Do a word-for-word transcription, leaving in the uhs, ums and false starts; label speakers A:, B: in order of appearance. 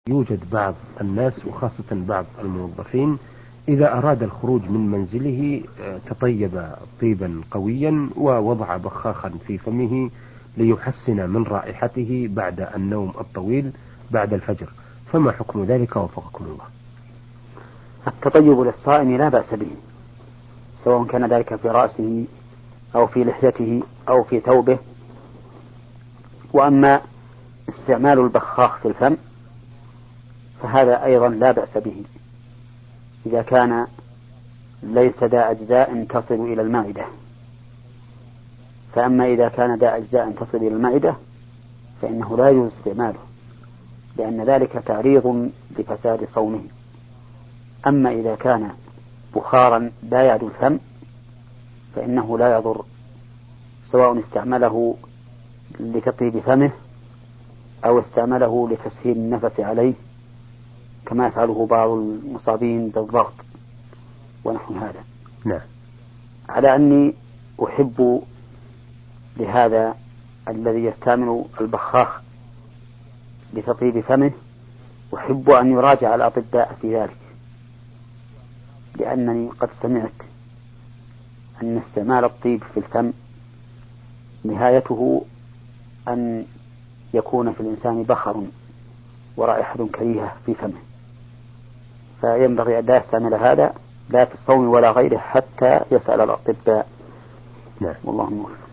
A: يوجد بعض الناس وخاصة بعض الموظفين إذا أراد الخروج من منزله تطيب طيبا قويا ووضع بخاخا في فمه ليحسن من رائحته بعد النوم الطويل بعد الفجر، فما حكم ذلك وفقكم الله؟
B: التطيب للصائم لا بأس به، سواء كان ذلك في رأسه أو في لحيته أو في ثوبه. وأما استعمال البخاخ في الفم فهذا أيضا لا بأس به إذا كان ليس ذا أجزاء تصل إلى المعدة. فأما إذا كان ذا أجزاء تصل إلى المعدة فإنه لا يجوز استعماله، لأن ذلك تعريض لفساد صومه. أما إذا كان بخارا لا يعدو الفم فإنه لا يضر، سواء استعمله لتطيب فمه أو استعمله لتسهيل النفس عليه كما يفعله بعض المصابين بالضغط ونحو هذا.
A: نعم.
B: على أني أحب لهذا الذي يستعمل البخاخ لتطيب فمه أحب أن يراجع الأطباء في ذلك، لأنني قد سمعت أن استعمال الطيب في الفم نهايته أن يكون في الإنسان بخر ورائحة كريهة في فمه، فينبغي أن لا يستعمل هذا لا في الصوم ولا غيره حتى يسأل الأطباء.
A: نعم.
B: والله موفق.